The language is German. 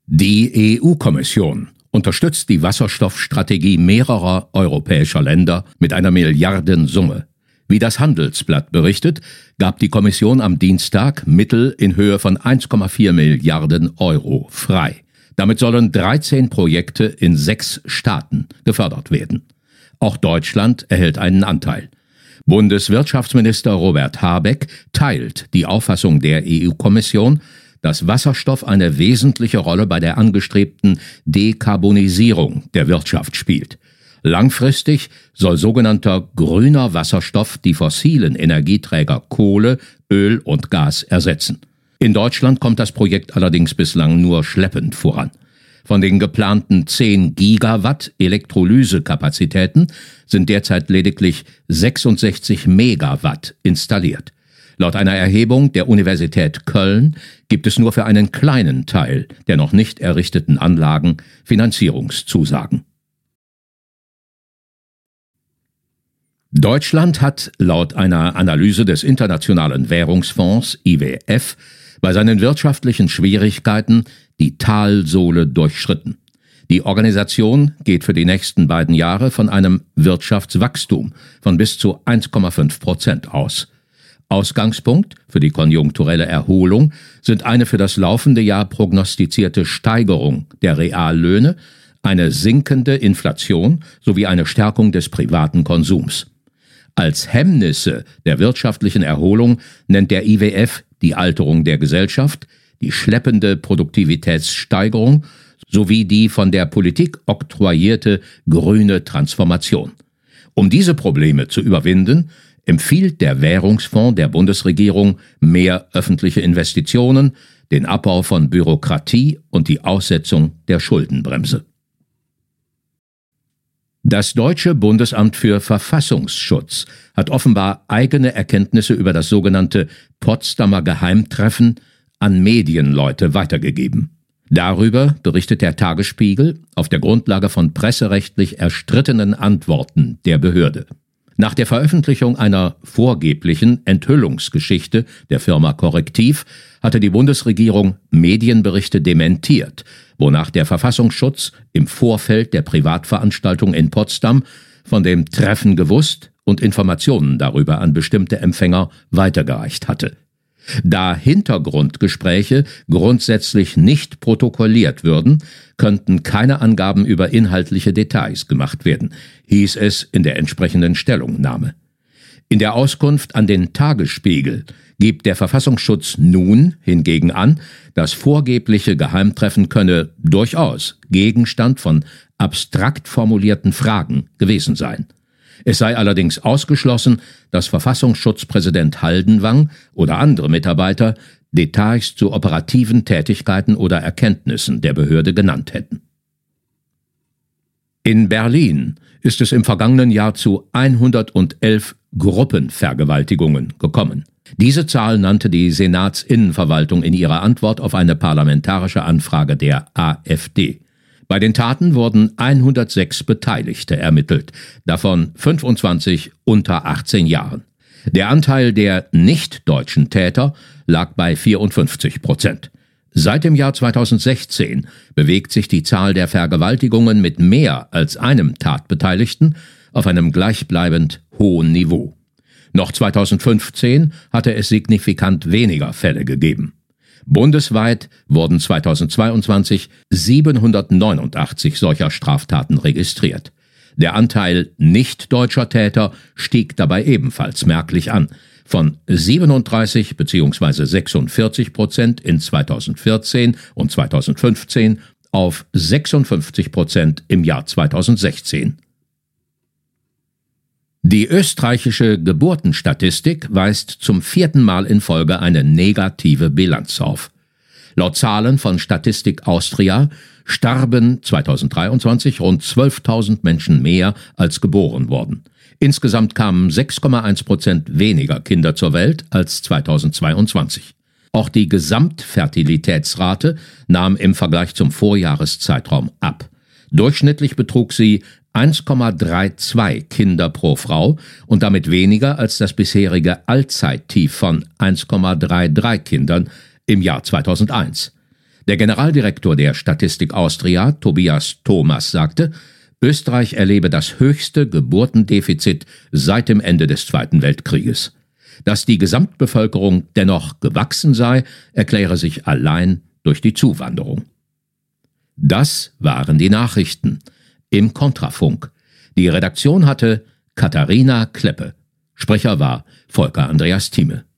Die EU-Kommission unterstützt die Wasserstoffstrategie mehrerer europäischer Länder mit einer Milliardensumme. Wie das Handelsblatt berichtet, gab die Kommission am Dienstag Mittel in Höhe von 1,4 Milliarden Euro frei. Damit sollen 13 Projekte in 6 Staaten gefördert werden. Auch Deutschland erhält einen Anteil. Bundeswirtschaftsminister Robert Habeck teilt die Auffassung der EU-Kommission, dass Wasserstoff eine wesentliche Rolle bei der angestrebten Dekarbonisierung der Wirtschaft spielt. Langfristig soll sogenannter grüner Wasserstoff die fossilen Energieträger Kohle, Öl und Gas ersetzen. In Deutschland kommt das Projekt allerdings bislang nur schleppend voran. Von den geplanten 10 Gigawatt Elektrolysekapazitäten sind derzeit lediglich 66 Megawatt installiert. Laut einer Erhebung der Universität Köln gibt es nur für einen kleinen Teil der noch nicht errichteten Anlagen Finanzierungszusagen. Deutschland hat laut einer Analyse des Internationalen Währungsfonds IWF bei seinen wirtschaftlichen Schwierigkeiten die Talsohle durchschritten. Die Organisation geht für die nächsten beiden Jahre von einem Wirtschaftswachstum von bis zu 1,5% aus. Ausgangspunkt für die konjunkturelle Erholung sind eine für das laufende Jahr prognostizierte Steigerung der Reallöhne, eine sinkende Inflation sowie eine Stärkung des privaten Konsums. Als Hemmnisse der wirtschaftlichen Erholung nennt der IWF die Alterung der Gesellschaft, die schleppende Produktivitätssteigerung sowie die von der Politik oktroyierte grüne Transformation. Um diese Probleme zu überwinden, empfiehlt der Währungsfonds der Bundesregierung mehr öffentliche Investitionen, den Abbau von Bürokratie und die Aussetzung der Schuldenbremse. Das Deutsche Bundesamt für Verfassungsschutz hat offenbar eigene Erkenntnisse über das sogenannte Potsdamer Geheimtreffen an Medienleute weitergegeben. Darüber berichtet der Tagesspiegel auf der Grundlage von presserechtlich erstrittenen Antworten der Behörde. Nach der Veröffentlichung einer vorgeblichen Enthüllungsgeschichte der Firma Correctiv hatte die Bundesregierung Medienberichte dementiert, wonach der Verfassungsschutz im Vorfeld der Privatveranstaltung in Potsdam von dem Treffen gewusst und Informationen darüber an bestimmte Empfänger weitergereicht hatte. Da Hintergrundgespräche grundsätzlich nicht protokolliert würden, könnten keine Angaben über inhaltliche Details gemacht werden, hieß es in der entsprechenden Stellungnahme. In der Auskunft an den Tagesspiegel gibt der Verfassungsschutz nun hingegen an, das vorgebliche Geheimtreffen könne durchaus Gegenstand von abstrakt formulierten Fragen gewesen sein. Es sei allerdings ausgeschlossen, dass Verfassungsschutzpräsident Haldenwang oder andere Mitarbeiter Details zu operativen Tätigkeiten oder Erkenntnissen der Behörde genannt hätten. In Berlin ist es im vergangenen Jahr zu 111 Gruppenvergewaltigungen gekommen. Diese Zahl nannte die Senatsinnenverwaltung in ihrer Antwort auf eine parlamentarische Anfrage der AfD. Bei den Taten wurden 106 Beteiligte ermittelt, davon 25 unter 18 Jahren. Der Anteil der nicht-deutschen Täter lag bei 54%. Seit dem Jahr 2016 bewegt sich die Zahl der Vergewaltigungen mit mehr als einem Tatbeteiligten auf einem gleichbleibend hohen Niveau. Noch 2015 hatte es signifikant weniger Fälle gegeben. Bundesweit wurden 2022 789 solcher Straftaten registriert. Der Anteil nicht-deutscher Täter stieg dabei ebenfalls merklich an, von 37 bzw. 46% in 2014 und 2015 auf 56% im Jahr 2016. Die österreichische Geburtenstatistik weist zum 4. Mal in Folge eine negative Bilanz auf. Laut Zahlen von Statistik Austria starben 2023 rund 12.000 Menschen mehr, als geboren wurden. Insgesamt kamen 6,1% weniger Kinder zur Welt als 2022. Auch die Gesamtfertilitätsrate nahm im Vergleich zum Vorjahreszeitraum ab. Durchschnittlich betrug sie 1,32 Kinder pro Frau und damit weniger als das bisherige Allzeittief von 1,33 Kindern im Jahr 2001. Der Generaldirektor der Statistik Austria, Tobias Thomas, sagte, Österreich erlebe das höchste Geburtendefizit seit dem Ende des Zweiten Weltkrieges. Dass die Gesamtbevölkerung dennoch gewachsen sei, erkläre sich allein durch die Zuwanderung. Das waren die Nachrichten im Kontrafunk. Die Redaktion hatte Katharina Kleppe. Sprecher war Volker Andreas Thieme.